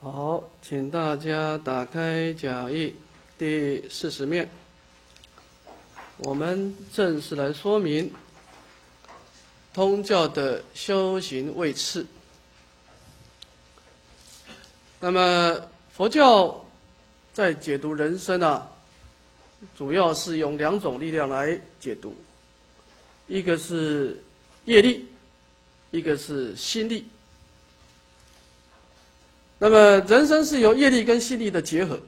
好，请大家打开讲义第40面，我们正式来说明通教的修行位次。那么佛教在解读人生主要是用2种力量来解读，一个是业力，一个是心力。那么人生是由业力跟心力的结合。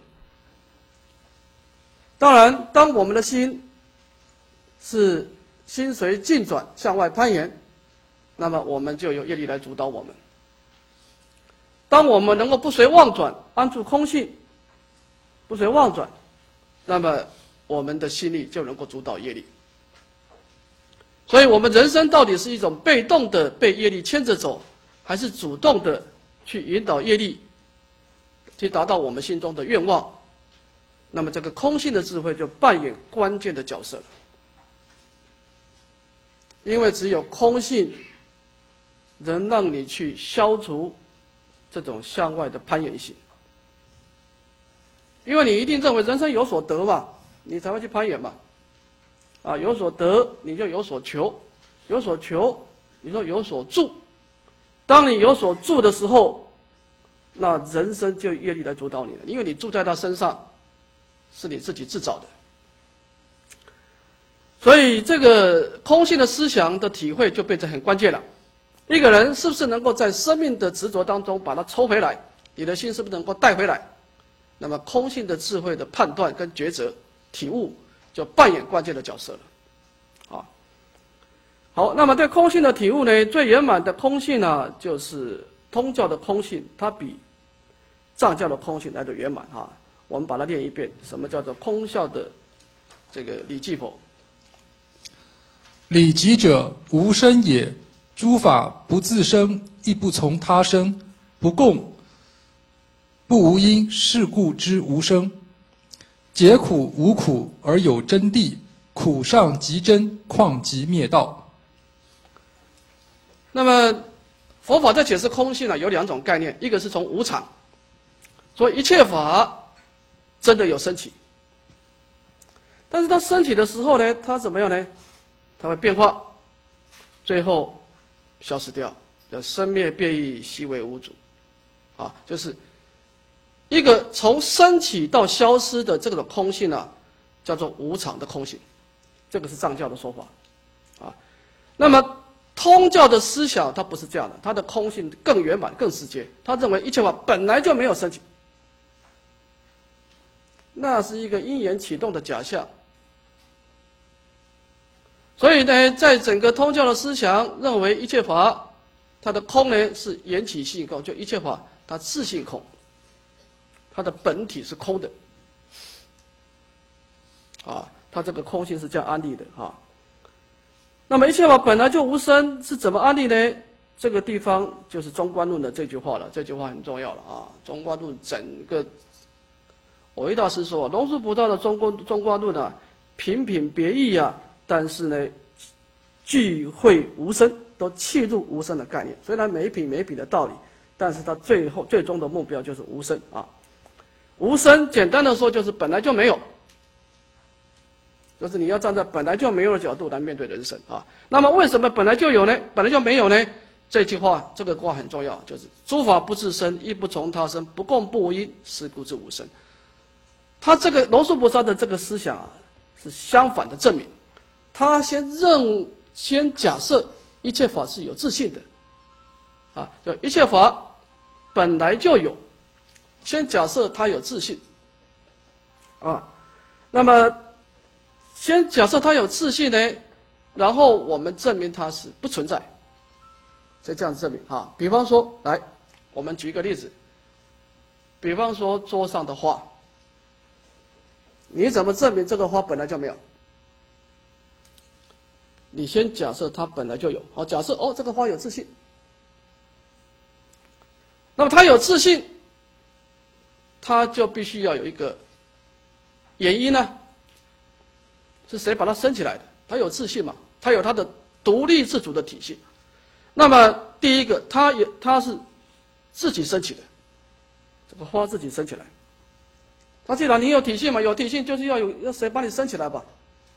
当然，当我们的心是心随境转向外攀岩，那么我们就由业力来主导我们。当我们能够不随妄转，安住空性，不随妄转，那么我们的心力就能够主导业力。所以我们人生到底是一种被动的被业力牵着走，还是主动的去引导业力去达到我们心中的愿望，那么这个空性的智慧就扮演关键的角色了。因为只有空性能让你去消除这种向外的攀岩性。因为你一定认为人生有所得嘛，你才会去攀岩嘛。有所得你就有所求，有所求你就有所住。当你有所住的时候，那人生就业力来主导你了，因为你住在他身上是你自己自找的。所以这个空性的思想的体会就变成很关键了。一个人是不是能够在生命的执着当中把它抽回来，你的心是不是能够带回来，那么空性的智慧的判断跟抉择体悟就扮演关键的角色了。好，那么对空性的体悟呢，最圆满的空性就是通教的空性，它比藏教的空性来得圆满我们把它念一遍，什么叫做空效的这个理记否？ 理即者，无生也。诸法不自生，亦不从他生，不共，不无因，是故知无生。解苦无苦而有真谛，苦上即真，况即灭道。 那么佛法在解释空性有2种概念，一个是从无常，说一切法真的有升起，但是它升起的时候呢，它怎么样呢？它会变化，最后消失掉，叫生灭变异，悉为无主。就是一个从升起到消失的这种空性叫做无常的空性，这个是藏教的说法那么通教的思想它不是这样的，它的空性更圆满更直接，他认为一切法本来就没有升起，那是一个因缘启动的假象。所以呢，在整个通教的思想认为一切法它的空呢是缘起性空，就一切法它自性空，它的本体是空的它这个空性是这样安立的那么一切法本来就无生是怎么安立呢？这个地方就是中观论的这句话了，这句话很重要了中观论整个蕅益大师说龙树菩萨的中观论品品别异但是呢聚会无生，都契入无生的概念。虽然每一品每一品的道理，但是它最终的目标就是无生无生简单的说就是本来就没有，就是你要站在本来就没有的角度来面对人生那么为什么本来就有呢？本来就没有呢？这个话很重要，就是诸法不自生，亦不从他生，不共不无因，是故知无生。他这个龙树菩萨的这个思想是相反的证明。他先假设一切法是有自性的就一切法本来就有，先假设它有自性那么先假设它有自性呢，然后我们证明它是不存在，所以这样证明比方说，来，我们举一个例子，比方说桌上的花，你怎么证明这个花本来就没有？你先假设它本来就有，假设这个花有自性，那么它有自性，它就必须要有一个原因是谁把它生起来的？它有自性嘛，它有它的独立自主的体系。那么第一个，它是自己升起的这个花自己生起来。它既然你有体性嘛，有体性就是要谁帮你生起来吧？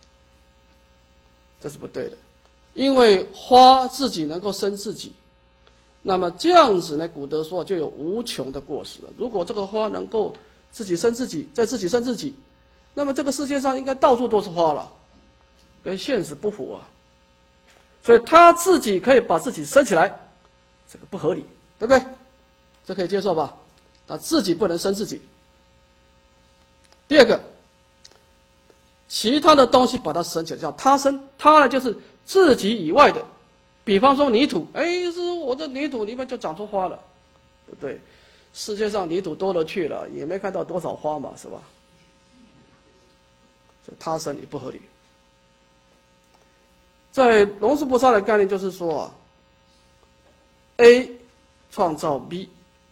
这是不对的，因为花自己能够生自己，那么这样子呢，古德说就有无穷的过失了。如果这个花能够自己生自己，再自己生自己，那么这个世界上应该到处都是花了，跟现实不符啊。所以他自己可以把自己生起来，这个不合理，对不对？这可以接受吧？他自己不能生自己。第二个，其他的东西把它生起来叫他生，他呢就是自己以外的，比方说泥土，是我的泥土里面就长出花了，不对，世界上泥土多了去了，也没看到多少花嘛，是吧？这他生也不合理。在龙树菩萨的概念就是说啊 ，A 创造 B，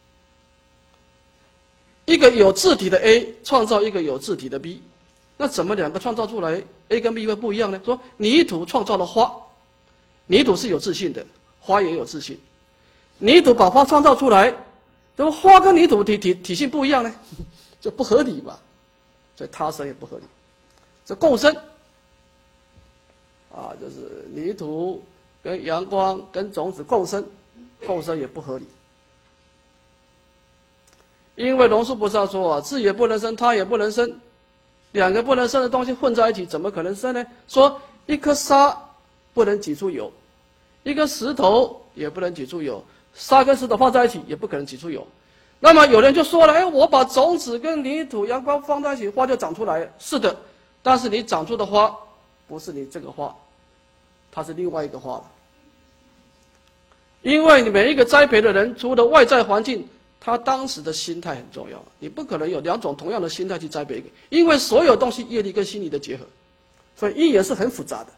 一个有自体的 A 创造一个有自体的 B， 那怎么两个创造出来 A 跟 B 会不一样呢？说泥土创造了花，泥土是有自性的，花也有自性，泥土把花创造出来，怎么花跟泥土体性不一样呢？就不合理嘛，所以他生也不合理。这共生啊，就是泥土跟阳光跟种子共生，共生也不合理。因为龙树菩萨说啊，自也不能生，他也不能生，两个不能生的东西混在一起，怎么可能生呢？说一颗沙不能挤出油，一个石头也不能挤出油，沙跟石头放在一起也不可能挤出油。那么有人就说了，我把种子跟泥土、阳光放在一起，花就长出来了。是的，但是你长出的花不是你这个花，它是另外一个花了。因为你每一个栽培的人，除了外在环境，他当时的心态很重要。你不可能有两种同样的心态去栽培一个，因为所有东西业力跟心理的结合，所以因缘是很复杂的。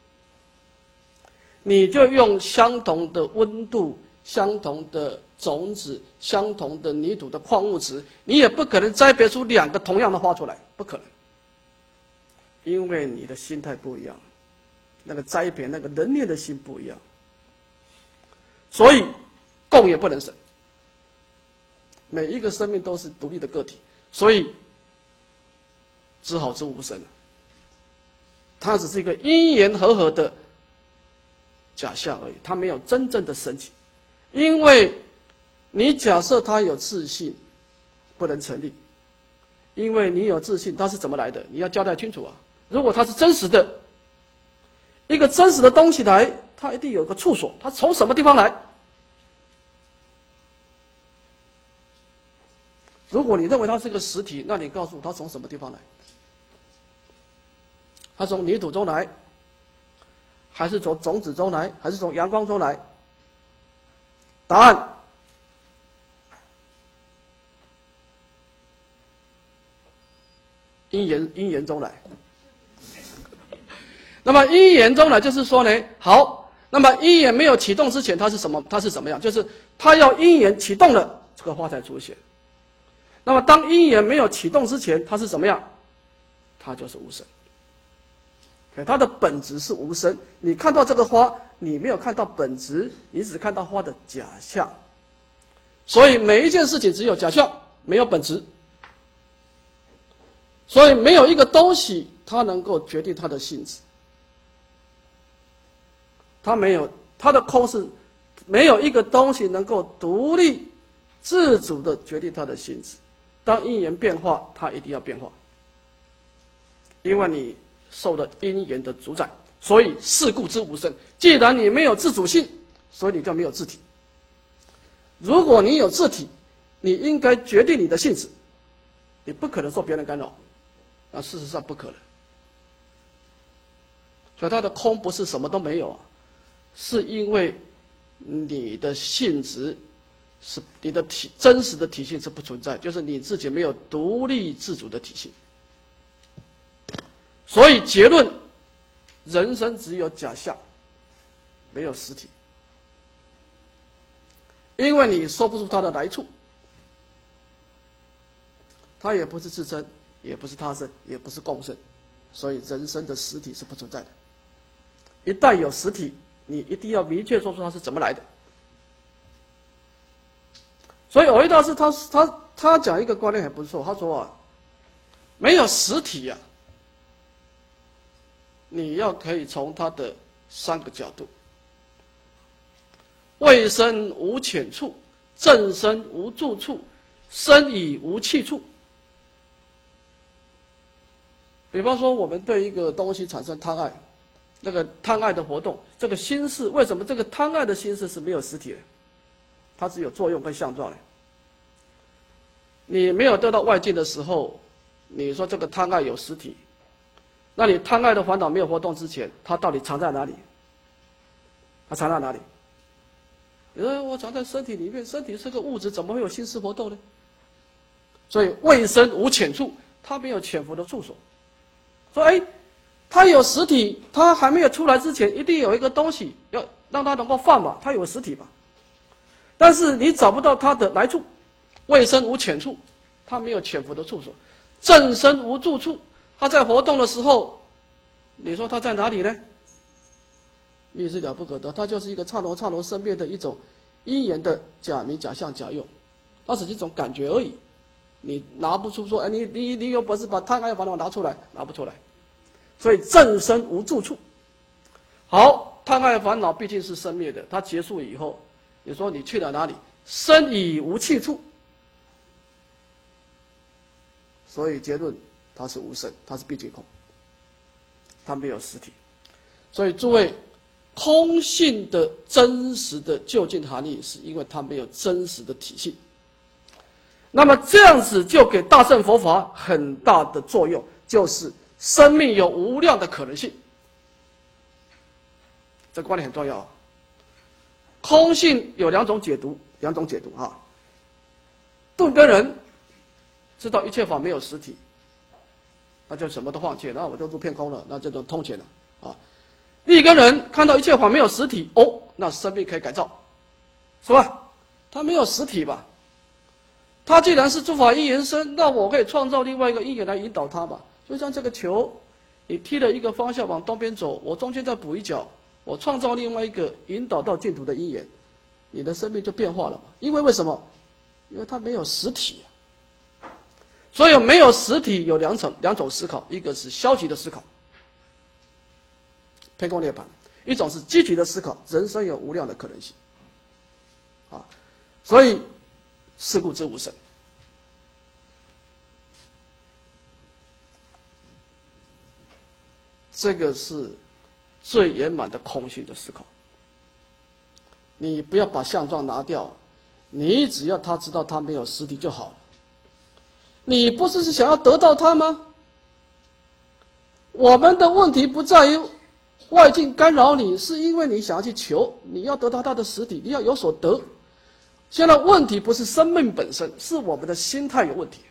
你就用相同的温度、相同的种子、相同的泥土的矿物质，你也不可能栽培出两个同样的花出来，不可能。因为你的心态不一样，那个栽培那个人念的心不一样，所以共也不能生。每一个生命都是独立的个体，所以只好知无生了。它只是一个因缘和合的假象而已，它没有真正的升起。因为你假设它有自信，不能成立。因为你有自信，它是怎么来的？你要交代清楚啊！如果它是真实的，一个真实的东西来，它一定有个处所，它从什么地方来？如果你认为它是个实体，那你告诉我它从什么地方来？它从泥土中来，还是从种子中来，还是从阳光中来？答案：因缘中来。那么因缘中来就是说呢，好，那么因缘没有启动之前，它是什么？它是怎么样？就是它要因缘启动了，这个花才出现。那么当因缘没有启动之前，它是怎么样？它就是无生。它的本质是无生。你看到这个花，你没有看到本质，你只看到花的假象。所以每一件事情只有假象，没有本质。所以没有一个东西它能够决定它的性质。它没有，它的空是没有一个东西能够独立自主的决定它的性质。当因缘变化，它一定要变化，因为你受了因缘的主宰，所以是故知无生。既然你没有自主性，所以你就没有自体。如果你有自体，你应该决定你的性质，你不可能受别人干扰，那事实上不可能。所以它的空不是什么都没有啊，是因为你的性质是你的真实的体性是不存在，就是你自己没有独立自主的体性。所以结论，人生只有假象，没有实体。因为你说不出它的来处，它也不是自身，也不是他生，也不是共生，所以人生的实体是不存在的。一旦有实体，你一定要明确说出它是怎么来的。 所以藕益大师他讲一个观念很不错，他说啊，没有实体啊，你要可以从他的3个角度：未生无浅处，正生无住处，生已无弃处。比方说，我们对一个东西产生贪爱，那个贪爱的活动，这个心事，为什么这个贪爱的心事是没有实体的？它只有作用跟相状的。你没有得到外境的时候，你说这个贪爱有实体，那你贪爱的烦恼没有活动之前，它到底藏在哪里？它藏在哪里？你说我藏在身体里面，身体是个物质，怎么会有心思活动呢？所以未生无浅处，它没有潜伏的处所。说哎，它有实体，它还没有出来之前，一定有一个东西要让它能够放嘛，它有实体吧。但是你找不到它的来处，未生无浅处，它没有潜伏的处所。正生无住处，它在活动的时候，你说它在哪里呢？亦是了不可得，它就是一个刹那刹那生灭的一种因缘的假名假相假用，它只是一种感觉而已。你拿不出说，哎，你有本事把贪爱烦恼拿出来，拿不出来。所以正生无住处。好，贪爱烦恼毕竟是生灭的，它结束以后，你说你去了哪里？生已无弃处。所以结论，它是无生，它是毕竟空，它没有实体。所以诸位，空性的真实的究竟含义，是因为它没有真实的体性。那么这样子就给大乘佛法很大的作用，就是生命有无量的可能性。这个观点很重要啊。空性有两种解读啊。顿根人知道一切法没有实体，那就什么都放弃，那我就入片空了，那这就通解了啊。立根人看到一切法没有实体，哦，那生命可以改造，是吧？它没有实体吧？它既然是诸法因缘生，那我可以创造另外一个因缘来引导它嘛。就像这个球，你踢了一个方向往东边走，我中间再补一脚，我创造另外一个引导到净土的因缘，你的生命就变化了嘛。因为什么？因为它没有实体啊。所以没有实体有两种思考，一个是消极的思考，偏空涅槃；一种是积极的思考，人生有无量的可能性。啊，所以是故知无生。这个是最圆满的空性的思考。你不要把相状拿掉，你只要他知道他没有实体就好了。你不是想要得到它吗？我们的问题不在于外境干扰你，是因为你想要去求，你要得到它的实体，你要有所得。现在问题不是生命本身，是我们的心态有问题。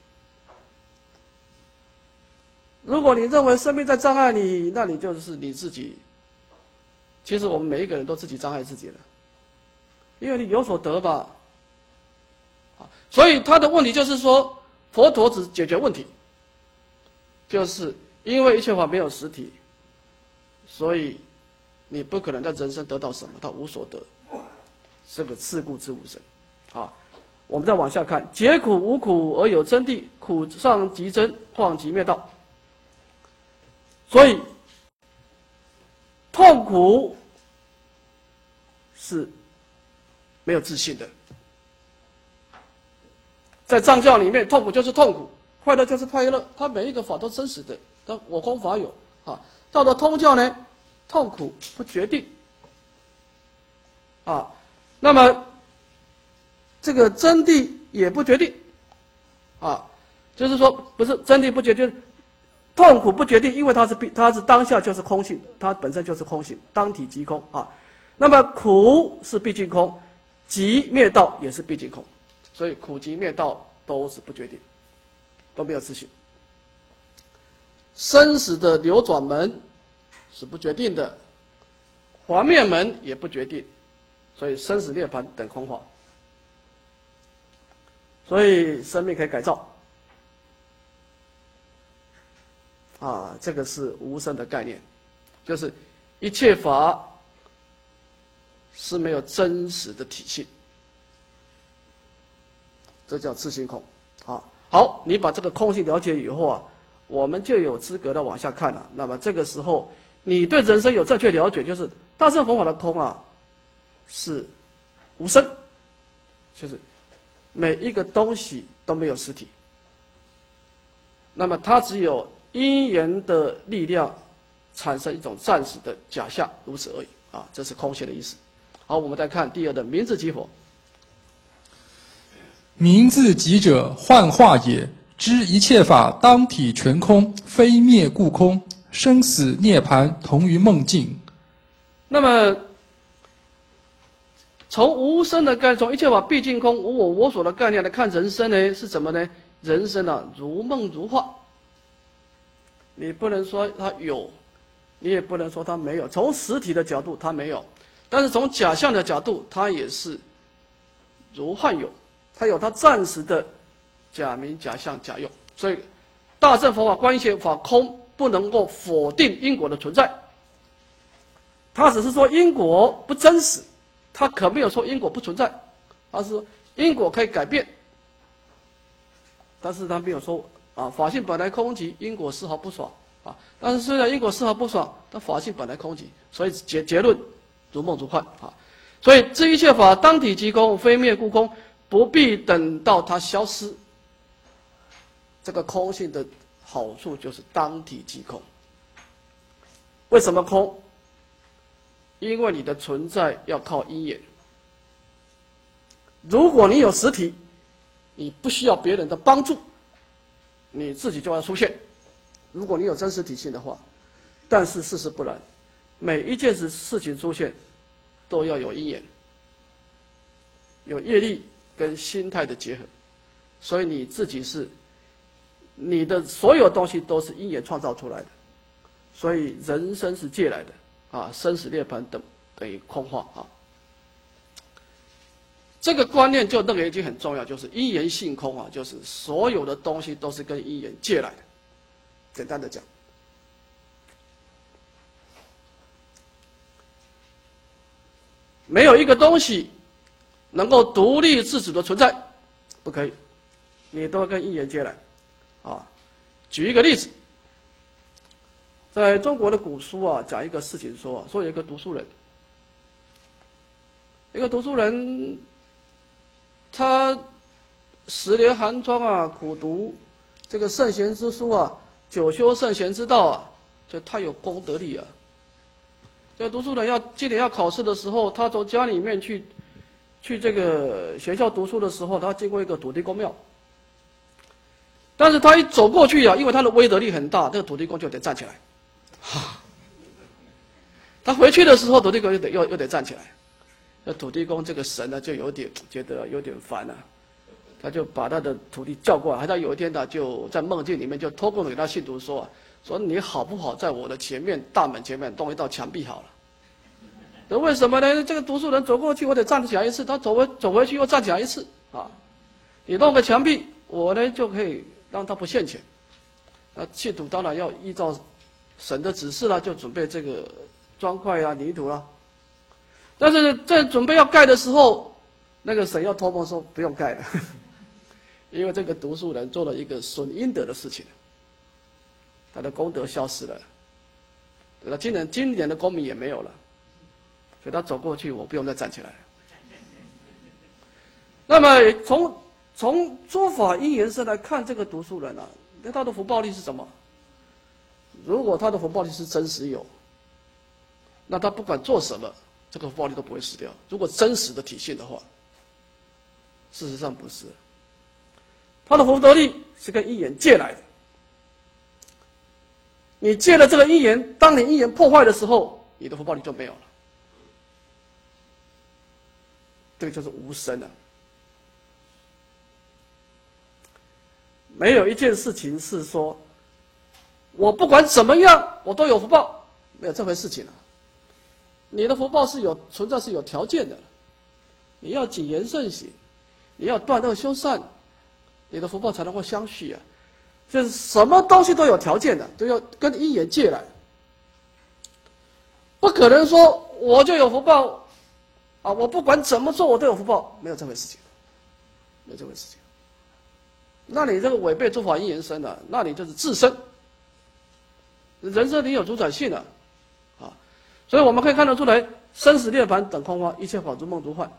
如果你认为生命在障碍你，那你就是你自己。其实我们每一个人都自己障碍自己了，因为你有所得吧。所以他的问题就是说，佛陀只解决问题，就是因为一切法没有实体，所以你不可能在人生得到什么，他无所得。这个是故知无生。好，我们再往下看，解苦无苦而有真谛，苦上即真，况即灭道。所以痛苦是没有自信的。在藏教里面，痛苦就是痛苦，快乐就是快乐，它每一个法都真实的，但我空法有啊。到了通教呢，痛苦不决定啊，那么这个真谛也不决定啊，就是说不是真谛不决定，痛苦不决定，因为它是当下就是空性，它本身就是空性，当体即空啊。那么苦是毕竟空，集灭道也是毕竟空。所以苦集灭道都是不决定，都没有自信。生死的流转门是不决定的，还灭门也不决定，所以生死涅槃等空化。所以生命可以改造啊，这个是无生的概念，就是一切法是没有真实的体性。 这叫自性空。好，你把这个空性了解以后啊，我们就有资格的往下看了。那么这个时候，你对人生有正确了解，就是大乘佛法的空啊，是无生，就是每一个东西都没有实体，那么它只有因缘的力量产生一种暂时的假象，如此而已啊，这是空性的意思。好，我们再看第二的名字即佛。 名字即者，幻化也。知一切法当体全空，非灭故空。生死涅槃同于梦境。 那么，从无生的概念，从一切法毕竟空、无我我所的概念来看人生呢，是怎么呢？人生啊，如梦如幻。你不能说它有，你也不能说它没有。从实体的角度，它没有；但是从假象的角度，它也是如幻有。它有它暂时的假名、假象、假用。所以，大乘佛法、观一切法空，不能够否定因果的存在。它只是说因果不真实，它可没有说因果不存在，它是说因果可以改变，但是它没有说啊，法性本来空寂，因果丝毫不爽啊。但是虽然因果丝毫不爽，但法性本来空寂，所以结论如梦如幻啊。所以这一切法当体即空，非灭故空，不必等到它消失。这个空性的好处就是当体即空。为什么空？因为你的存在要靠因缘。如果你有实体，你不需要别人的帮助，你自己就要出现。如果你有真实体性的话，但是事实不然，每一件事情出现都要有因缘，有业力跟心态的结合，所以你自己是你的所有东西都是因缘创造出来的，所以人生是借来的啊，生死涅槃等于空话啊。这个观念就认为已经很重要，就是因缘性空啊，就是所有的东西都是跟因缘借来的。简单的讲，没有一个东西能够独立自主的存在，不可以，你都跟因缘借来。啊，举一个例子，在中国的古书啊，讲一个事情说有一个读书人，他10年寒窗啊，苦读这个圣贤之书啊，久修圣贤之道啊，就太有功德力啊。这个读书人今年要考试的时候，他从家里面去这个学校读书的时候，他经过一个土地公庙。但是他一走过去啊，因为他的威德力很大，这个土地公就得站起来。他回去的时候，土地公又得站起来。那土地公这个神呢，就有点觉得有点烦了，他就把他的徒弟叫过来。他有一天呢，就在梦境里面就托梦给他信徒说你好不好在我的前面大门前面弄一道墙壁好了。那为什么呢？这个读书人走过去，我得站起来一次，他走回去又站起来一次啊。你弄个墙壁，我呢就可以让他不现前。那信徒当然要依照神的指示啦，就准备这个砖块啊、泥土啦。但是在准备要盖的时候，那个神要托梦说不用盖了，因为这个读书人做了一个损阴德的事情，他的功德消失了，那今年的功名也没有了，所以他走过去，我不用再站起来了。那么从诸法因缘上来看，这个读书人啊，那他的福报力是什么？如果他的福报力是真实有，那他不管做什么，这个福报力都不会失掉。如果真实的体现的话，事实上不是。他的福德力是跟因缘借来的。你借了这个因缘，当你因缘破坏的时候，你的福报力就没有了。这个就是无生了。没有一件事情是说，我不管怎么样，我都有福报，没有这回事情啊。你的福报存在是有条件的，你要谨言慎行，你要断恶修善，你的福报才能够相续啊。就是什么东西都有条件的，都要跟因缘借来，不可能说我就有福报啊，我不管怎么做我都有福报，没有这回事情，没有这回事情。 那你这个违背诸法因缘生了，那你就是自生。人生你有主宰性了，啊，所以我们可以看得出来，生死涅槃等空花，一切法如梦如幻，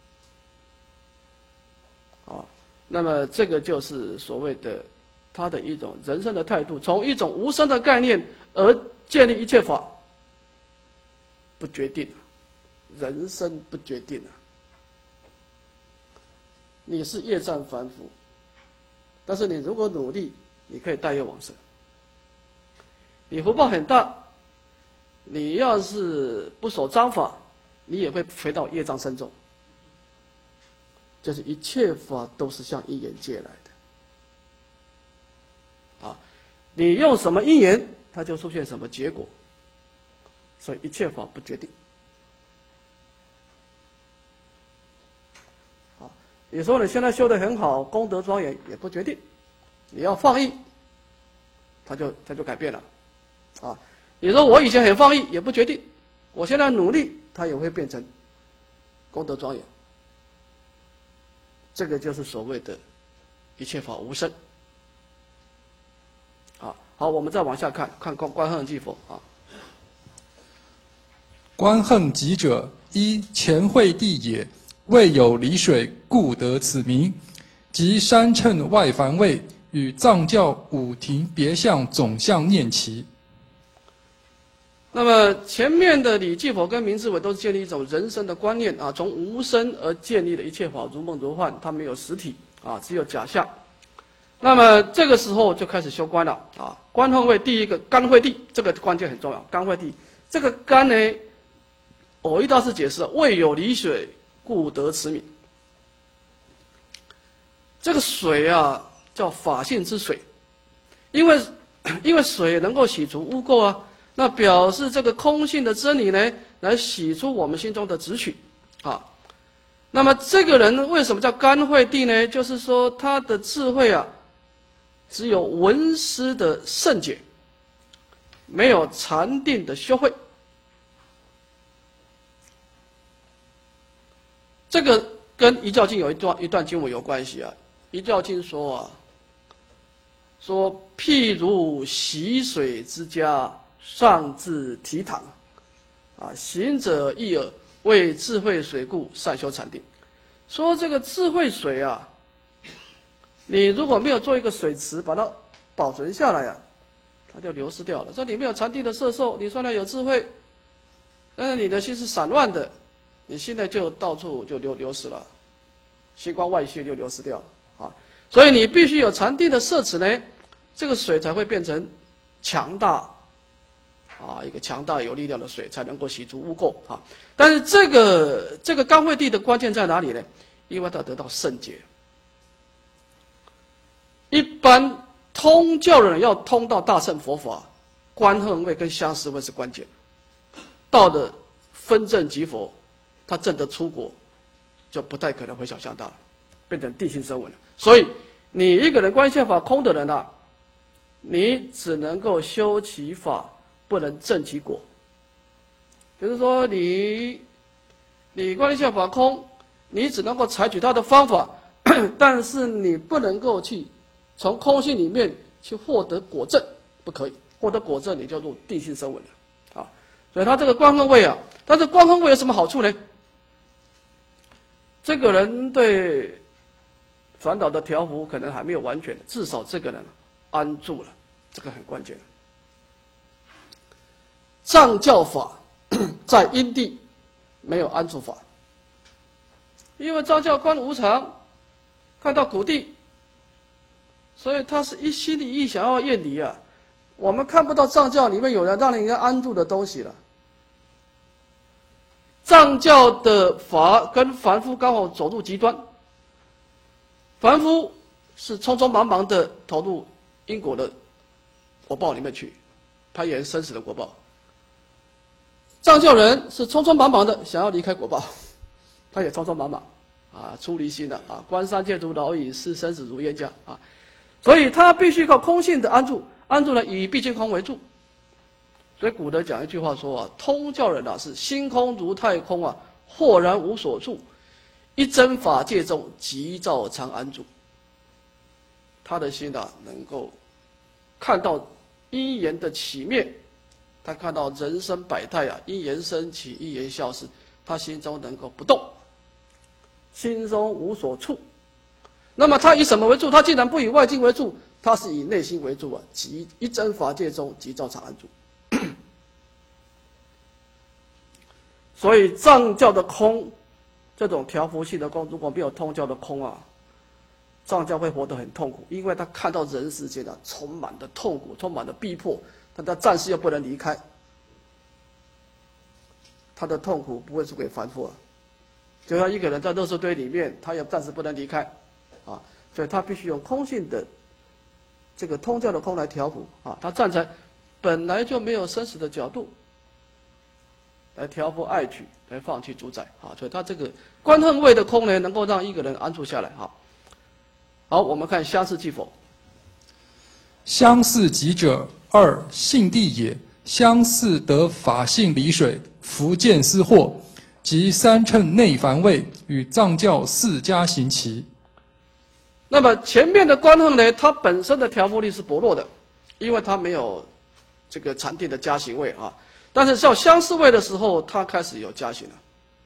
啊，那么这个就是所谓的他的一种人生的态度，从一种无生的概念而建立一切法，不决定，人生不决定你是业障凡夫，但是你如果努力，你可以带业往生。你福报很大，你要是不守章法，你也会回到业障深重。就是一切法都是向因缘界来的，啊，你用什么因缘，它就出现什么结果。所以一切法不决定。啊，你说你现在修得很好，功德庄严也不决定，你要放逸，它就改变了。啊，你说我以前很放逸，也不决定，我现在努力，它也会变成功德庄严。这个就是所谓的一切法无生。啊，好，我们再往下看，看观恨即佛啊。 观恨极者，一前惠地也，未有离水，故得此名。即山称外凡位，与藏教五庭别相总相念齐。 那么前面的理即佛跟明智伟都是建立一种人生的观念啊，从无生而建立的一切法如梦如幻，它没有实体啊，只有假象。那么这个时候就开始修观了啊。观恨位第一个甘惠地，这个关键很重要。甘惠地这个甘呢，蕅益大师解释了，未有离水，故得此名。这个水啊，叫法性之水，因为水能够洗除污垢啊。那表示这个空性的真理呢，来洗出我们心中的执取，啊，那么这个人为什么叫甘惠地呢？就是说他的智慧啊，只有闻思的圣解，没有禅定的修慧。这个跟一教经有一段经文有关系啊。一教经说啊，说譬如洗水之家，上至提堂，啊，行者一耳，为智慧水故，善修禅定。说这个智慧水啊，你如果没有做一个水池，把它保存下来啊，它就流失掉了。这里面有禅定的摄受，你虽然有智慧，但是你的心是散乱的，你现在就到处就流失了，心光外泄就流失掉了啊。所以你必须有禅定的摄持呢，这个水才会变成强大。啊，一个强大有力量的水才能够洗除污垢啊！但是这个甘惠地的关键在哪里呢？因为它得到圣解。一般通教的人要通到大乘佛法，观恨位跟相思位是关键。到了分证即佛，他证得出国，就不太可能回小向大了，变成地心声闻了。所以你一个人观现法空的人啊，你只能够修其法，不能证其果。比如说你观现法空，你只能够采取他的方法，但是你不能够去从空性里面去获得果证，不可以获得果证，你就入地心声闻了啊。所以他这个观恨位啊，但是观恨位有什么好处呢？这个人对烦恼的调伏可能还没有完全，至少这个人安住了，这个很关键。藏教法在因地没有安住法，因为藏教观无常，看到苦地，所以他是一心一意想要厌离啊。我们看不到藏教里面有人让人家安住的东西了。藏教的法跟凡夫刚好走入极端，凡夫是匆匆忙忙的投入因果的果报里面去，攀岩生死的果报。藏教人是匆匆忙忙的想要离开果报，他也匆匆忙忙啊，出离心了啊，观三界如劳役，视生死如烟架啊，所以他必须靠空性的安住，安住呢以毕竟空为住。所以古德讲一句话说啊，通教人啊是心空如太空啊，豁然无所住，一真法界中即照常安住。 他的心能够看到因缘的起灭，他看到人生百态因缘生起，因缘消失，他心中能够不动，心中无所处。那么他以什么为住？他既然不以外境为住，他是以内心为住即一真法界中即照常安住。所以藏教的空，这种调伏性的空，如果没有通教的空藏教会活得很痛苦，因为他看到人世间充满的痛苦，充满的逼迫，但他暂时又不能离开，他的痛苦不会输给凡夫就像一个人在垃圾堆里面，他也暂时不能离开所以他必须用空性的这个通教的空来调伏他站在本来就没有生死的角度来调伏爱取，来放弃主宰所以他这个观恨位的空呢，能够让一个人安住下来好，我们看相似即否。 相似即者，二性地也。相似得法性离水，福见思惑，即三乘内凡位与藏教四家行齐。 那么前面的观恨呢，它本身的调伏力是薄弱的，因为它没有这个禅定的加行位但是到相似位的时候，它开始有加行了。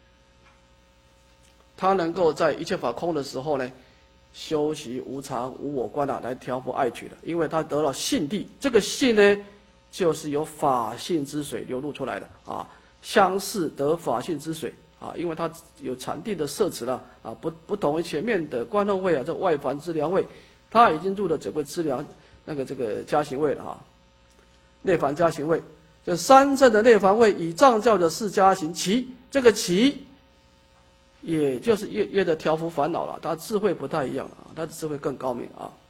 它能够在一切法空的时候呢，修习无常无我观来调伏爱取的，因为它得了性地，这个性呢，就是由法性之水流露出来的相似得法性之水因为它有禅定的摄持了不同于前面的观恨位这外凡资粮位，它已经入了整个资粮这个加行位了内凡加行位，这三乘的内凡位以藏教的四加行齐，这个齐也就是越的调伏烦恼了，他智慧不太一样他的智慧更高明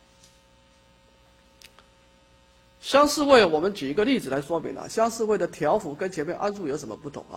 相似位，我们举一个例子来说明相似位的调伏跟前面安住有什么不同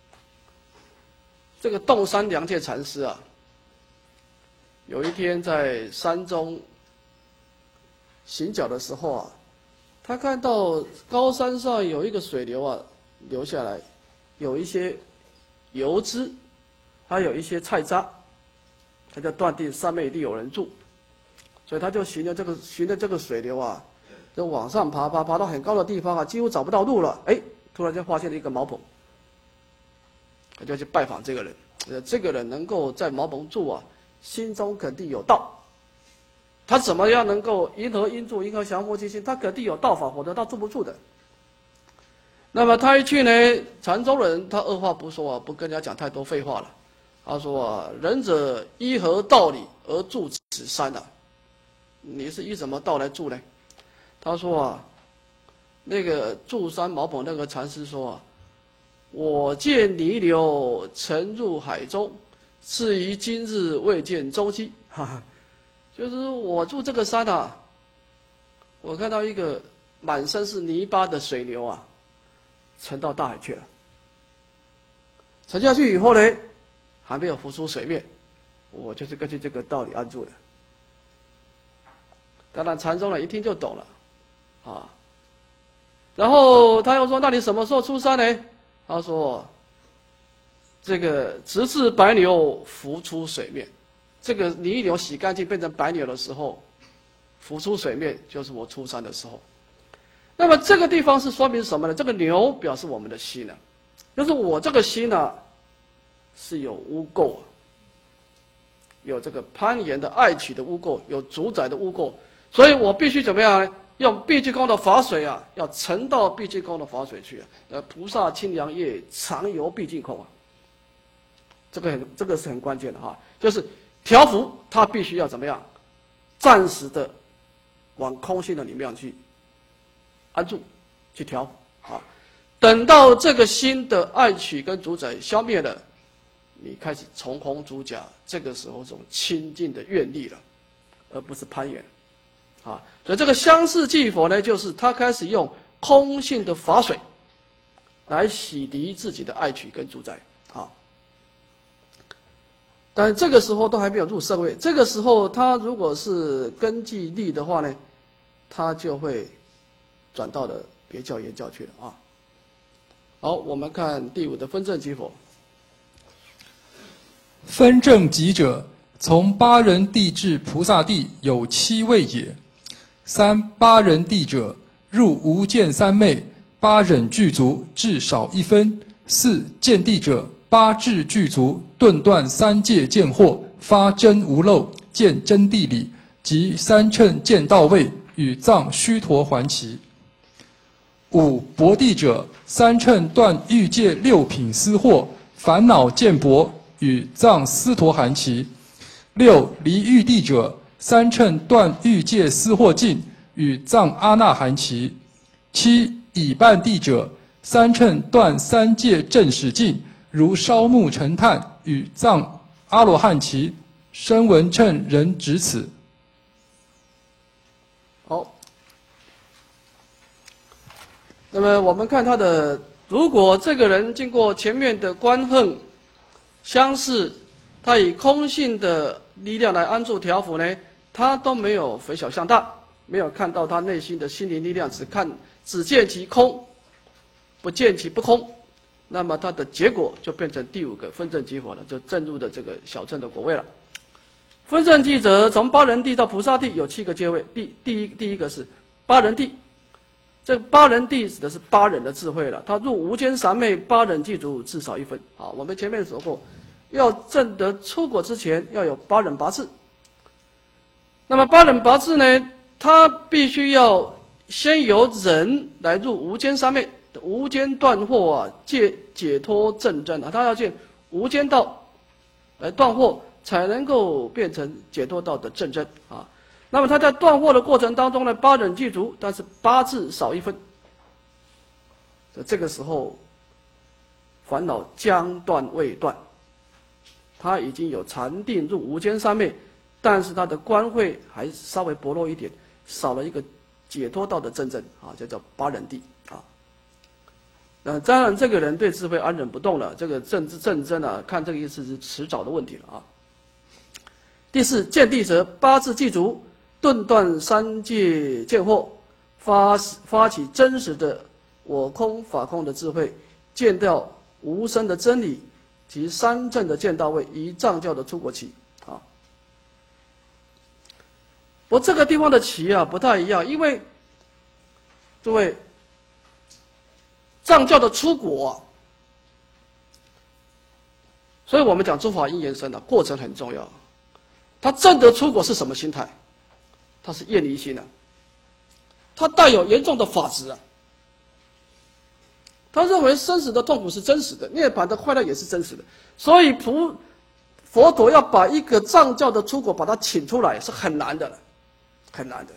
这个洞山良介禅师有一天在山中行脚的时候他看到高山上有一个水流流下来，有一些油脂，还有一些菜渣，他就断定上面一定有人住，所以他就循着这个水流就往上爬到很高的地方几乎找不到路了，突然间发现了一个茅棚，他就去拜访这个人。这个人能够在茅棚住心中肯定有道。他怎么样能够因何因住，因何降伏其心？他肯定有道法，否则他住不住的。那么他一去呢，禅宗人他二话不说不跟人家讲太多废话了。他说仁者依何道理而住此山你是依什么道来住呢？他说那个住山茅棚那个禅师说我见泥流沉入海中，至于今日未见踪迹。就是我住这个山我看到一个满身是泥巴的水流沉到大海去了。沉下去以后呢，还没有浮出水面，我就是根据这个道理安住的。当然禅宗人一听就懂了然后他又说那你什么时候出山呢？他说这个直至白牛浮出水面，这个泥流洗干净变成白牛的时候，浮出水面就是我出山的时候。那么这个地方是说明什么呢？这个牛表示我们的心就是我这个心是有污垢有这个攀岩的爱取的污垢，有主宰的污垢，所以我必须怎么样呢？用毕竟空的法水要沉到毕竟空的法水去菩萨清凉液常游毕竟空这个是很关键的就是调伏它必须要怎么样？暂时的往空性的里面去安住，去调伏等到这个心的爱取跟主宰消灭了，你开始从空主假，这个时候这种清净的愿力了，而不是攀缘所以这个相似即否呢，就是他开始用空性的法水来洗涤自己的爱取跟主宰但这个时候都还没有入圣位，这个时候他如果是根据力的话呢，他就会转到了别教言教去了好，我们看第五的分正即否。 分正即者， 从八人地至菩萨地有7位也。三八人地者，入无间三昧，八忍具足，至少1分。四见地者，八智具足，顿断三界见惑，发真无漏，见真谛理，即三乘见到位，与藏须陀洹齐。五薄地者，三乘断欲界6品思惑，烦恼见薄，与藏斯陀含齐。六离欲地者，三乘断欲界思惑尽，与藏阿那含齐。七已半地者，三乘断三界正使尽，如烧木成炭，与藏阿罗汉齐。声闻乘人指此。 好，那么我们看他的，如果这个人经过前面的观恨相似，他以空性的力量来安住调伏呢，他都没有肥小向大，没有看到他内心的心灵力量，只见其空，不见其不空，那么他的结果就变成第5个分正即火了，就正入的这个小乘的果位了。分正即者，从八人地到菩萨地有7个阶位，第一个是八人地，这八人地指的是八忍的智慧了，他入无间三昧，八忍具足，至少1分。好，我们前面说过，要证得出果之前，要有八忍八智。那么八忍八智呢，他必须要先由忍来入无间三昧，无间断惑啊，解脱正真啊，他要见无间道来断惑，才能够变成解脱道的正真啊。那么他在断惑的过程当中呢，八忍具足，但是八智少1分。这个时候，烦恼将断未断，他已经有禅定入无间三昧，但是他的观慧还稍微薄弱一点，少了一个解脱道的正真啊，就叫八忍地啊。当然这个人对智慧安忍不动了，这个正真啊，看这个意思是迟早的问题了啊。第四见地者，八智具足，顿断三界见惑，发起真实的我空法空的智慧，见到无生的真理及三正的见到位，以藏教的出国期啊。不过这个地方的期啊不太一样，因为诸位藏教的出国啊，所以我们讲诸法因缘生的过程很重要。他证得出国是什么心态？他是厌离心啊，他带有严重的法执啊。他认为生死的痛苦是真实的，涅槃的快乐也是真实的，所以佛陀要把一个藏教的出国把他请出来是很难的了，很难的，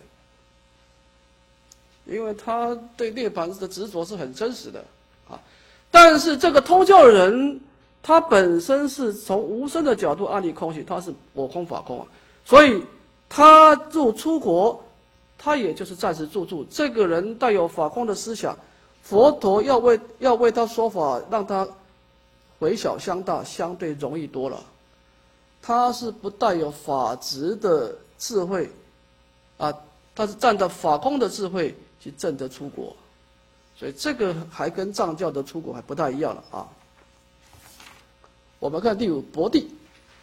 因为他对涅槃的执着是很真实的啊。但是这个通教人，他本身是从无生的角度安立空性，他是我空法空啊，所以他入出国，他也就是暂时住。这个人带有法空的思想，佛陀要为他说法，让他微小相大，相对容易多了。他是不带有法执的智慧啊，他是占着法空的智慧去证得出国，所以这个还跟藏教的出国还不太一样了啊。我们看第5薄地，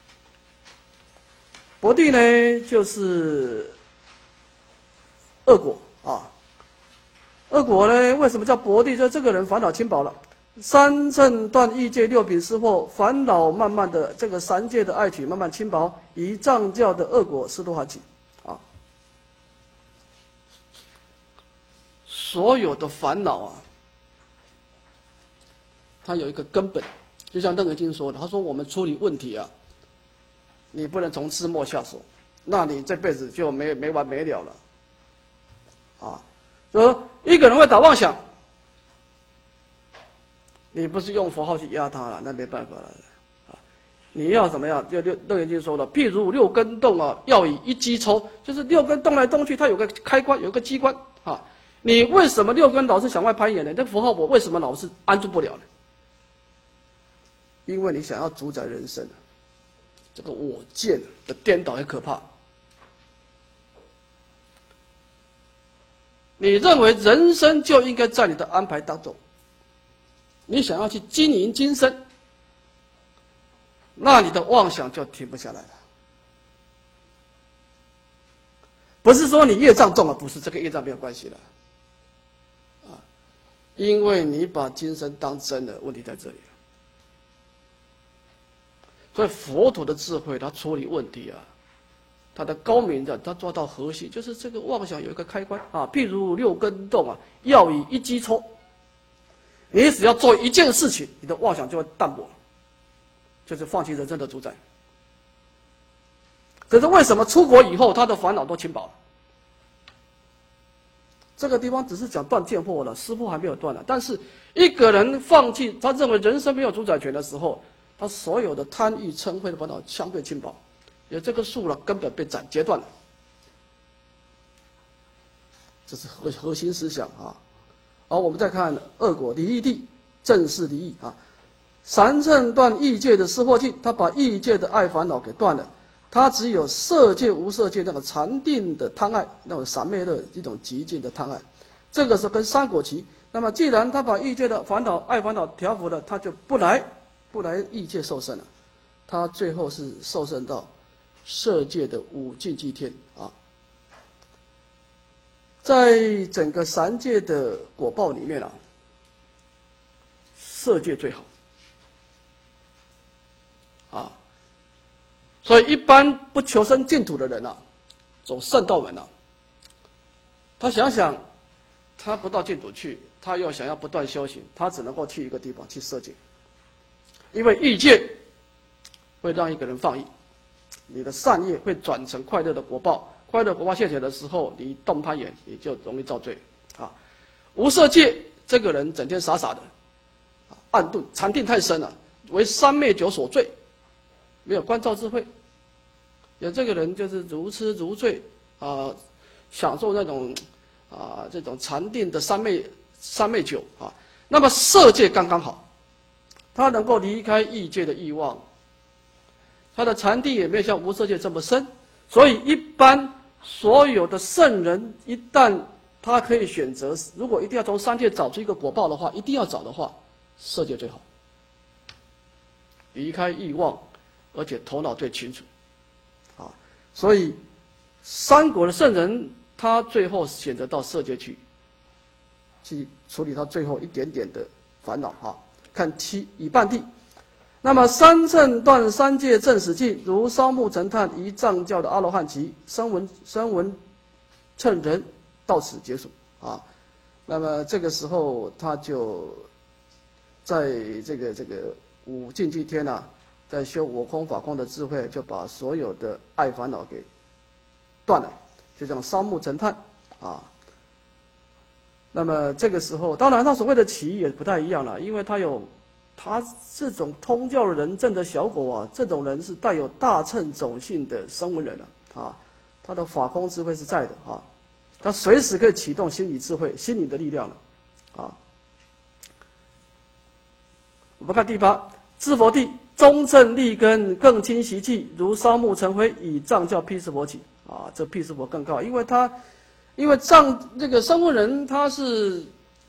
薄地呢就是恶果啊。恶果呢为什么叫薄地？就这个人烦恼轻薄了，三乘断欲界6品思惑，烦恼慢慢的这个三界的爱取慢慢轻薄，以藏教的恶果斯多含起啊。所有的烦恼啊，它有一个根本。就像楞严经说的，他说我们处理问题啊，你不能从枝末下手，那你这辈子就没完没了了，啊，说一个人会打妄想，你不是用佛号去压他了，那没办法了，啊，你要怎么样？就楞严经说的，譬如6根动啊，要以一机抽，就是6根动来动去，它有个开关，有个机关啊。你为什么6根老是向外攀岩呢？这佛号我为什么老是安住不了呢？因为你想要主宰人生，这个我见的颠倒也可怕。你认为人生就应该在你的安排当中，你想要去经营今生，那你的妄想就停不下来了。 不是说你业障重了，不是这个业障没有关系了，啊，因为你把今生当真了，问题在这里了。所以佛陀的智慧，他处理问题啊，他的高明的，他抓到核心，就是这个妄想有一个开关啊，譬如六根动啊，要以一击抽。你只要做一件事情，你的妄想就会淡薄，就是放弃人生的主宰。这是为什么出国以后他的烦恼都轻薄了。这个地方只是讲断见惑了，识破还没有断了。但是一个人放弃，他认为人生没有主宰权的时候，他所有的贪欲嗔恚的烦恼相对轻薄，也这棵树了根本被截断了。这是核心思想啊。好，我们再看二果离异地，正是离异啊。三乘断异界的识破境，他把异界的爱烦恼给断了。他只有色界无色界那个禅定的贪爱，那种三昧乐一种极尽的贪爱，这个是跟三果齐。那么既然他把异界的烦恼爱烦恼调伏了，他就不来异界受生了，他最后是受生到色界的五境界天啊。在整个三界的果报里面啊，色界最好啊。所以一般不求生净土的人啊，走圣道门啊，他想想，他不到净土去，他又想要不断修行，他只能够去一个地方，去色界。因为欲界会让一个人放逸，你的善业会转成快乐的果报，快乐果报现前的时候，你动贪眼，你就容易造罪啊。无色界这个人整天傻傻的，暗遁禅定太深了，为三昧酒所醉，没有观照智慧。有这个人就是如痴如醉啊，享受那种这种禅定的三昧酒啊。那么色界刚刚好，他能够离开欲界的欲望，他的禅定也没有像无色界这么深，所以一般所有的圣人，一旦他可以选择，如果一定要从三界找出一个果报的话，一定要找的话，色界最好，离开欲望，而且头脑最清楚。所以，三国的圣人，他最后选择到色界去处理他最后一点点的烦恼哈。看七以半地，那么三乘断三界正始境，如烧木成炭一藏教的阿罗汉集，声闻乘人到此结束啊。那么这个时候他就在这个五境界天啊。在修我空法空的智慧，就把所有的爱烦恼给断了，就这样烧木成炭啊。那么这个时候，当然他所谓的起也不太一样了，因为他这种通教人证的小果啊，这种人是带有大乘种性的声闻人啊，他的法空智慧是在的啊，他随时可以启动心理智慧、心灵的力量了啊。我们看第八，智佛地。中正立根更清习气，如烧木成灰，以藏教辟支佛起啊，这辟支佛更高，因为这个声闻人他是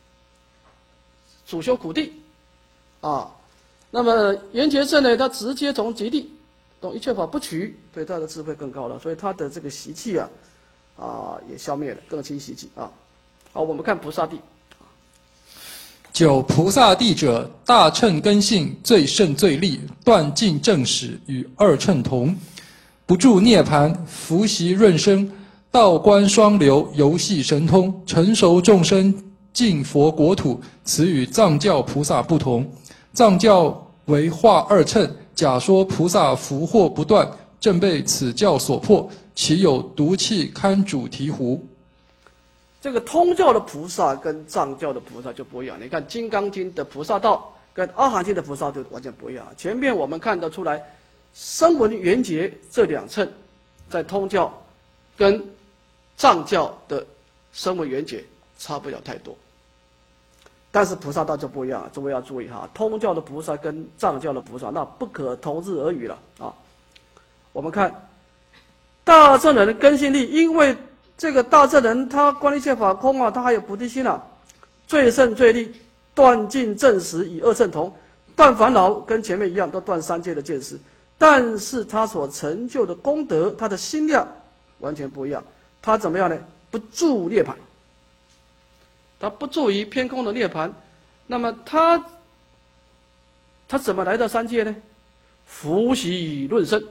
主修苦地啊，那么圆觉圣呢，他直接从极地懂一切法不取，所以他的智慧更高了，所以他的这个习气也消灭了，更清习气啊。好，我们看菩萨地。 九菩萨地者，大乘根性最胜最利，断尽正始，与二乘同。不住涅盘，伏习润生，道观双流，游戏神通，成熟众生进佛国土。此与藏教菩萨不同。藏教为化二乘，假说菩萨福祸不断，正被此教所迫，其有毒气堪主醍醐。 这个通教的菩萨跟藏教的菩萨就不一样。你看《金刚经》的菩萨道跟《阿含经》的菩萨就完全不一样。前面我们看得出来，声闻缘觉这两乘，在通教跟藏教的声闻缘觉差不了太多。但是菩萨道就不一样了，诸位要注意哈，通教的菩萨跟藏教的菩萨那不可同日而语了啊。我们看大乘人的根性力，因为这个大乘人他观一切法空啊，他还有菩提心啊，最胜最利，断尽正始，与二乘同，断烦恼跟前面一样，都断三界的见识，但是他所成就的功德，他的心量完全不一样。 它怎么样呢？不住涅槃，它不住于偏空的涅槃。那么它怎么来到三界呢？伏习论身，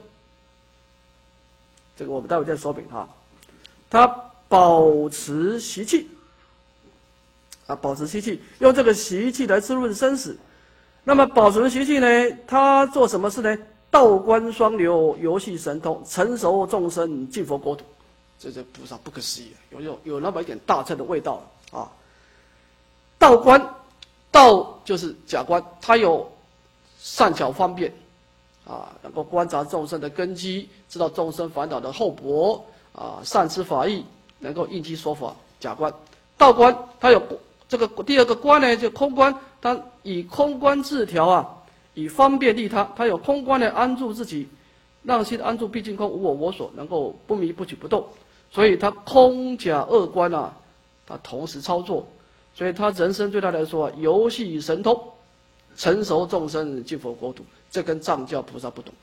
这个我们待会再说明哈。它保持习气，保持习气，用这个习气来滋润生死。那么保存习气呢？它做什么事呢？道观双流，游戏神通，成熟众生，进佛国土。这菩萨不可思议，有那么一点大乘的味道啊。道观，道就是假观，它有善巧方便能够观察众生的根基，知道众生烦恼的厚薄善知法义，能够应机说法。假观，道观它有这个第二个观呢，就空观，它以空观自调以方便利他，它有空观来安住自己，让心安住毕竟空，无我我所，能够不迷不举不动。所以它空假二观它同时操作，所以它人生对他来说游戏神通，成熟众生进佛国土，这跟藏教菩萨不同。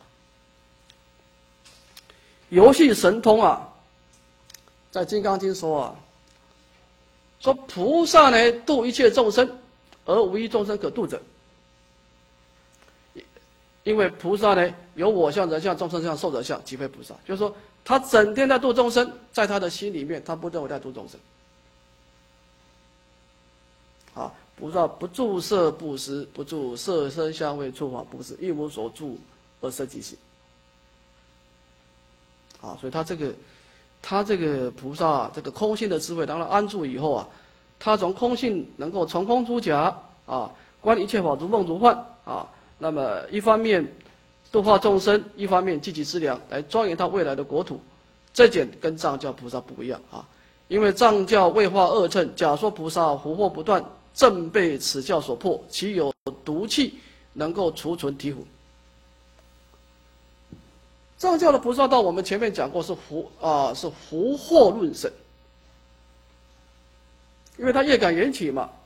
游戏神通在《金刚经》说说菩萨呢度一切众生，而无一众生可度者。因为菩萨呢有我相、人相、众生相、寿者相，即非菩萨。就是说，他整天在度众生，在他的心里面，他不认为在度众生。菩萨不住色布施，不住色声香味触法布施，一无所住而生其心。所以他这个菩萨这个空性的智慧，当然安住以后他从空性能够从空出假观一切法如梦如幻那么一方面度化众生，一方面积极资粮来庄严他未来的国土。这点跟藏教菩萨不一样因为藏教未化二乘，假说菩萨福祸不断，正被此教所迫，其有毒气能够储存醍醐。藏教的菩萨道我们前面讲过是福祸论身，因为他业感缘起嘛。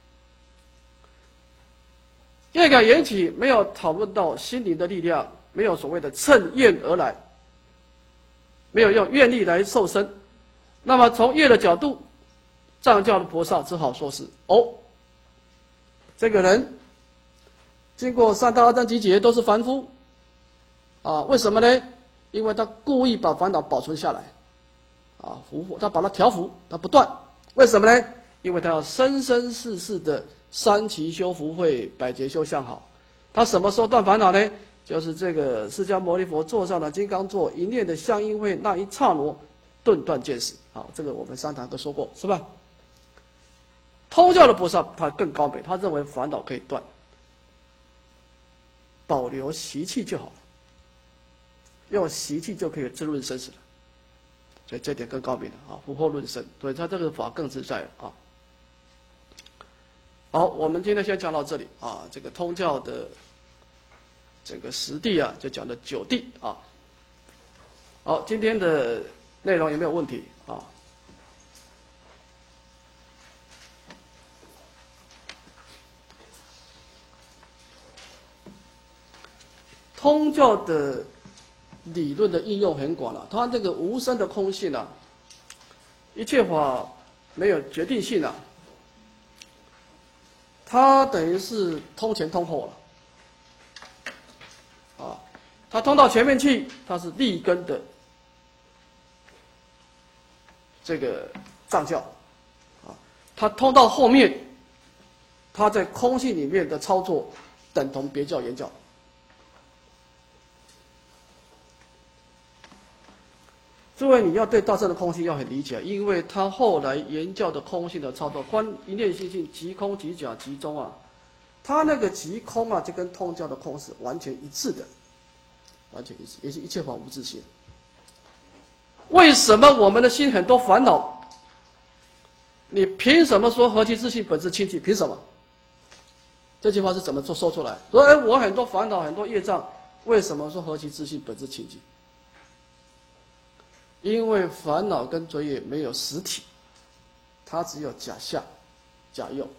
业感缘起没有讨论到心灵的力量，没有所谓的趁愿而来，没有用愿力来受身。那么从业的角度，藏教的菩萨只好说是这个人经过三大阿僧祇劫都是凡夫为什么呢？因为他故意把烦恼保存下来他把它调伏，他不断。为什么呢？因为他要生生世世的三期修福慧，百劫修相好。他什么时候断烦恼呢？就是这个释迦牟尼佛坐上了金刚座，一念的相应会，那一刹那顿断见识。这个我们上堂课说过，是吧？通教的菩萨他更高美，他认为烦恼可以断，保留习气就好了，用习气就可以滋润生死了。所以这点更高明了福祸论身，所以他这个法更自在了好，我们今天先讲到这里这个通教的这个实地就讲的9地好，今天的内容有没有问题通教的理论的应用很广了，它这个无生的空性一切法没有决定性它等于是通前通后了它通到前面去，它是立根的这个藏教它通到后面，它在空性里面的操作等同别教言教。诸位，你要对大乘的空性要很理解，因为他后来言教的空性的操作，观一念心性，即空即假即中他那个即空就跟通教的空是完全一致的，完全一致，也是一切法无自性。为什么我们的心很多烦恼？你凭什么说何其自性本自清净？凭什么？这句话是怎么说出来？说我很多烦恼，很多业障，为什么说何其自性本自清净？因为烦恼跟罪业没有实体，它只有假象、假用。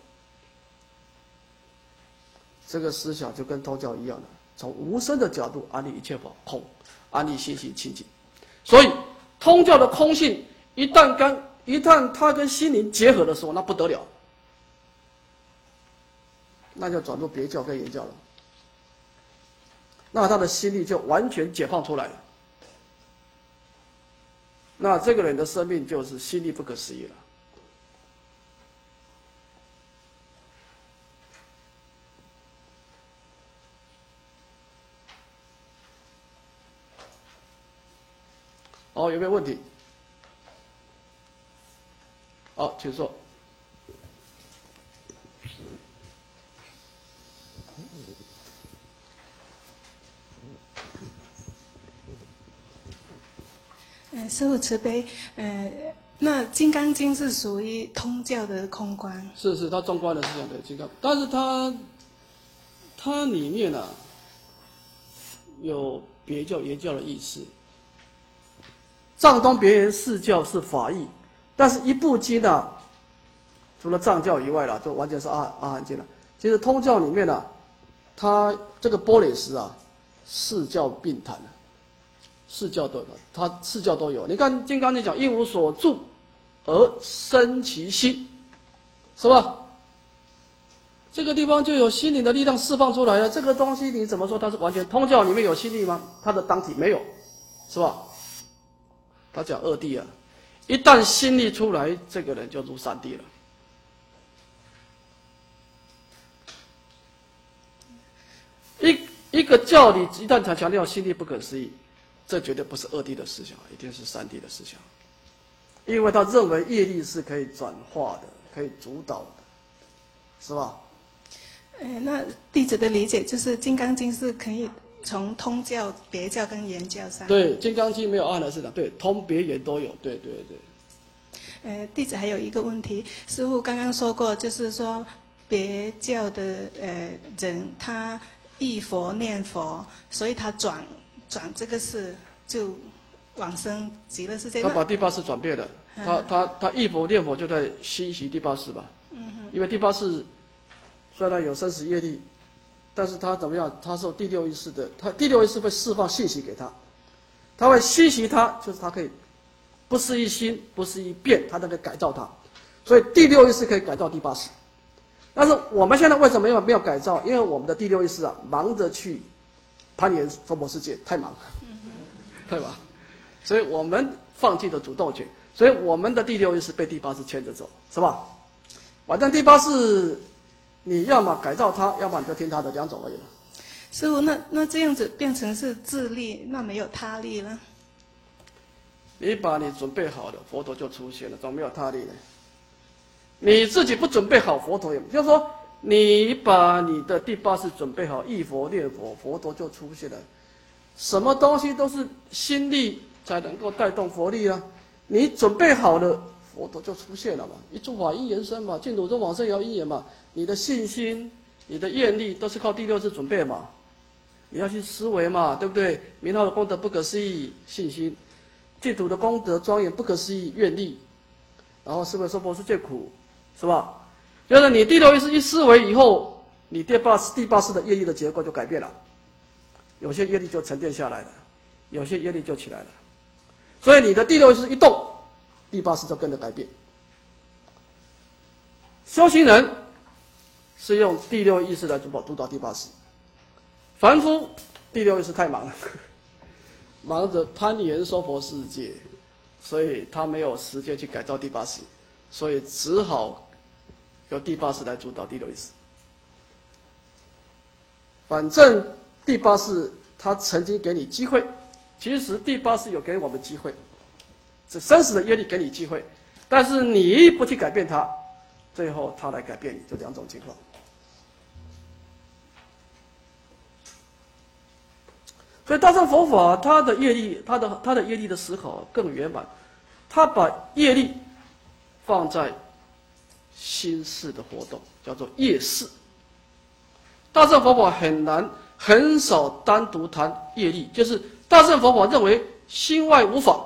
这个思想就跟通教一样的，从无生的角度安立一切法空，安立心性清净。所以通教的空性一旦他跟心灵结合的时候，那不得了，那就转入别教跟言教了。那他的心力就完全解放出来了。那这个人的生命就是心力不可思议了。好，有没有问题？好，请说。 师父慈悲，那《金刚经》是属于通教的空观， 是，它中观的是这样的金刚，但是它里面啊有别教言教的意思。藏东别言释教是法义，但是一部经啊，除了藏教以外啦，就完全是阿含经了。其实通教里面啊，它这个波雷斯啊，四教并谈的。四教都有，它四教都有。你看《金刚经》讲一无所住而生其心，是吧？这个地方就有心灵的力量释放出来了。这个东西你怎么说它是完全通教里面有心力吗？它的当体没有，是吧？他讲二谛啊，一旦心力出来，这个人就入三谛了。一个教理一旦强调心力不可思议，这绝对不是二谛的思想，一定是三谛的思想，因为他认为业力是可以转化的，可以主导的，是吧？ 那弟子的理解就是《金刚经》是可以从通教、别教跟言教上。 对，《金刚经》没有阿含市场，对，通别言都有，对。 弟子还有一个问题，师父刚刚说过，就是说别教的人他忆佛念佛，所以他转这个事就往生极乐世界。 他把第八识转变了，他忆佛念佛就在欣习第八识吧。因为第八识虽然有生死业力，但是他怎么样？他受第六意识的，他第六意识会释放信息给他，他会欣习他，就是他可以不是一心，不是一变，他都可以改造它。所以第六意识可以改造第八识。但是我们现在为什么没有改造？因为我们的第六意识啊，忙着去攀岩娑婆世界，太忙了，对吧？所以我们放弃了主动权，所以我们的第六意识被第八识牵着走，是吧？反正第八识，你要么改造它，要么你就听它的，两种而已了。 师父，那这样子变成是自利，那没有他利了。 你把你准备好了，佛陀就出现了，怎么没有他力呢？你自己不准备好，佛陀也，就是说，你把你的第八识准备好，忆佛念佛，佛陀就出现了。什么东西都是心力才能够带动佛力啊！你准备好了，佛陀就出现了嘛。一诸法因缘生嘛，净土中往生也要因缘嘛。你的信心、你的愿力都是靠第六识准备嘛。你要去思维嘛，对不对？名号的功德不可思议，信心；净土的功德庄严不可思议，愿力。然后思维娑婆世界苦，是吧？就是你第六意识一思维以后，你第八识的业力的结构就改变了。有些业力就沉淀下来了，有些业力就起来了。所以你的第六意识一动，第八识就跟着改变。修行人是用第六意识来主导第八识，凡夫第六意识太忙了，忙着攀岩娑婆世界，所以他没有时间去改造第八识，所以只好由第八识来主导第六意识。反正第八识他曾经给你机会，其实第八识有给我们机会，这生死的业力给你机会，但是你不去改变它，最后他来改变你，就两种情况。所以大乘佛法它的业力，它的业力的思考更圆满，它把业力放在心事的活动，叫做业事。大乘佛法很少单独谈业力，就是大乘佛法认为心外无法，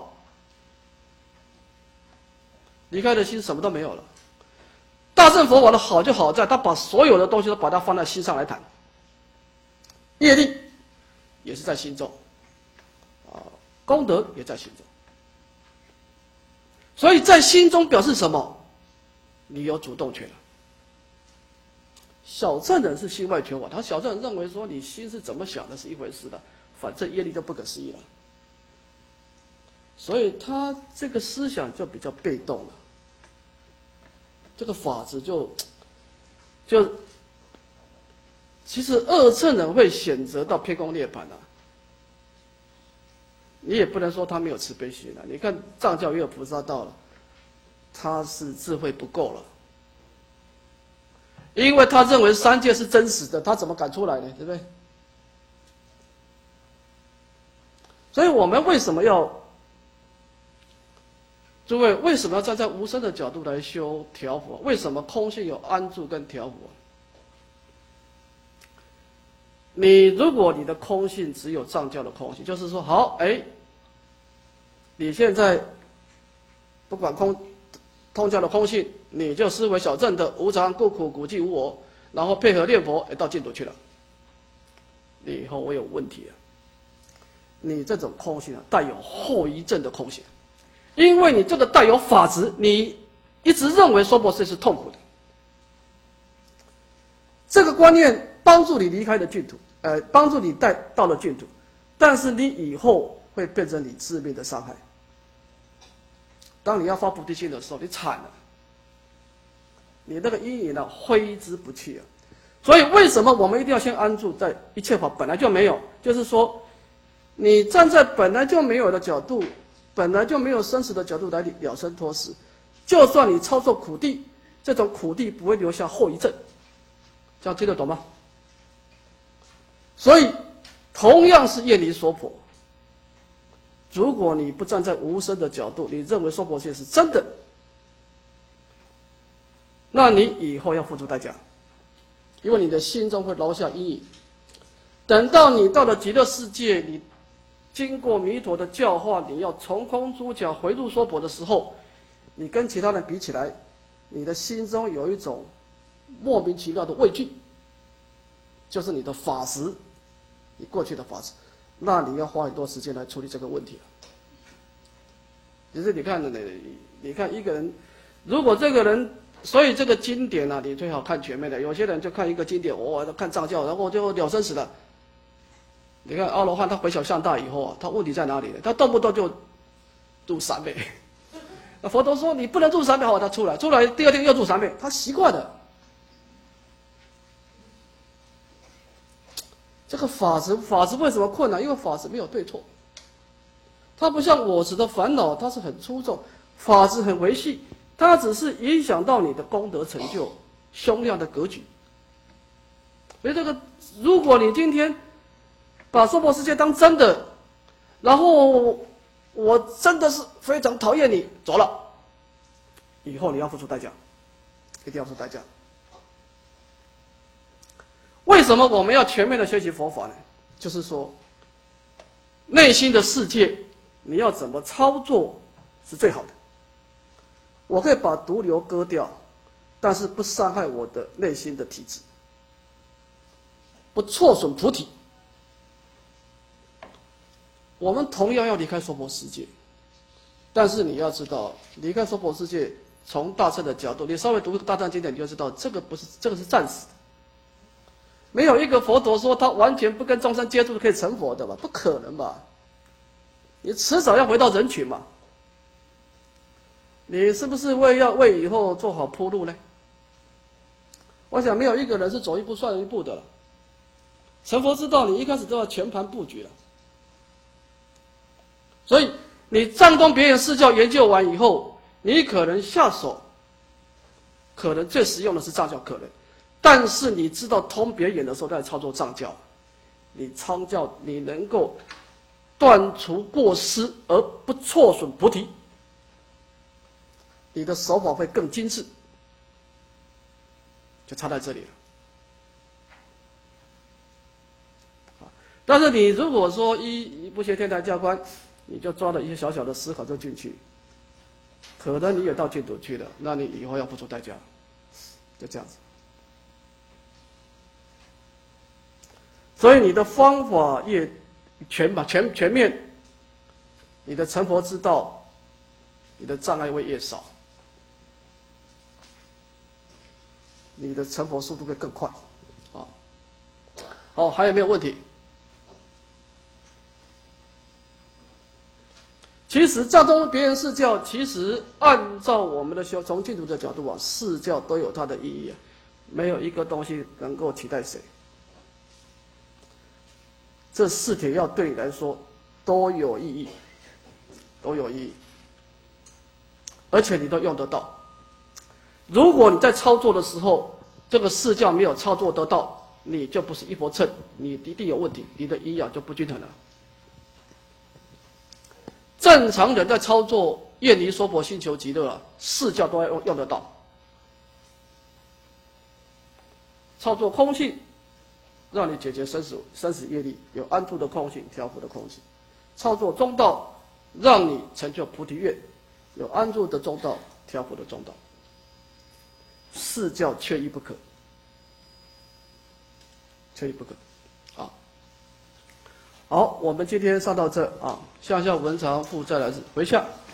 离开了心什么都没有了。大乘佛法的好就好在，他把所有的东西都把它放在心上来谈，业力也是在心中，功德也在心中。 所以在心中表示什么？你有主动权了。小乘人是心外求法，他小乘人认为说你心是怎么想的是一回事的，反正业力就不可思议了。所以他这个思想就比较被动了，这个法子就其实二乘人会选择到偏空涅槃啊，你也不能说他没有慈悲心啊。你看藏教也有菩萨道了，他是智慧不够了，因为他认为三界是真实的，他怎么敢出来呢？对不对？所以我们为什么要？诸位为什么要站在无生的角度来修调伏？为什么空性有安住跟调伏？如果你的空性只有藏教的空性，就是说好，你现在不管通教的空性，你就思维小乘的无常、故苦、苦寂、无我，然后配合念佛，到净土去了。你以后会有问题啊！你这种空性啊，带有后遗症的空性。因为你这个带有法执，你一直认为娑婆世界是痛苦的，这个观念帮助你离开了净土，帮助你到了净土，但是你以后会变成你致命的伤害。当你要发菩提心的时候，你惨了，你那个阴影挥之不去啊！所以为什么我们一定要先安住在一切法本来就没有？就是说，你站在本来就没有的角度。本来就没有生死的角度来了生脱死，就算你操作苦地，这种苦地不会留下后遗症，这样听得懂吗？所以，同样是业离娑婆，如果你不站在无生的角度，你认为娑婆世界是真的，那你以后要付出代价，因为你的心中会留下阴影。等到你到了极乐世界，你经过弥陀的教化，你要从空出假回入娑婆的时候，你跟其他人比起来，你的心中有一种莫名其妙的畏惧，就是你的法识，你过去的法识，那你要花很多时间来处理这个问题了。其实你看一个人，如果这个人，所以这个经典啊，你最好看全面的。有些人就看一个经典，看藏教，然后就了生死了。你看阿罗汉他回小向大以后啊，他问题在哪里呢？他动不动就住3倍。那佛陀说你不能住3倍，好，他出来第二天又住3倍，他习惯了。这个法执为什么困难？因为法执没有对错，它不像我执的烦恼，它是很粗重，法执很维系，它只是影响到你的功德成就、胸量的格局。所以如果你今天把娑婆世界当真的，然后我真的是非常讨厌你，走了，以后你要付出代价，一定要付出代价。为什么我们要全面的学习佛法呢？就是说，内心的世界你要怎么操作是最好的。我可以把毒瘤割掉，但是不伤害我的内心的体质，不挫损菩提。我们同样要离开娑婆世界，但是你要知道，离开娑婆世界，从大乘的角度，你稍微读大乘经典，你就知道这个是暂时的。没有一个佛陀说他完全不跟众生接触可以成佛的吧？不可能吧？你迟早要回到人群嘛。你是不是要为以后做好铺路呢？我想没有一个人是走一步算一步的了。成佛之道，你一开始都要全盘布局了。所以你藏东别院释教研究完以后，你可能下手，可能最实用的是藏教，可能，但是你知道通别眼的时候在操作藏教，你抄教你能够断除过失而不挫损菩提，你的手法会更精致，就差在这里了。但是你如果说一不学天台教官，你就抓了一些小小的思考就进去，可能你也到净土去了，那你以后要付出代价，就这样子。所以你的方法越全面，你的成佛之道你的障碍会越少，你的成佛速度会更快。啊，好，还有没有问题？其实藏中别人释教，其实按照我们的从净土的角度啊，释教都有它的意义啊，没有一个东西能够取代谁。这四帖要对你来说都有意义，都有意义，而且你都用得到。如果你在操作的时候，这个释教没有操作得到，你就不是一佛乘，你一定有问题，你的营养就不均衡了。正常人在操作愿离娑婆心求极乐啊，释教都要用得到。操作空性，让你解决生死业力，有安住的空性，调伏的空性；操作中道，让你成就菩提愿，有安住的中道，调伏的中道。释教缺一不可，缺一不可。好，我们今天上到这啊，向下文长复再来日，回向。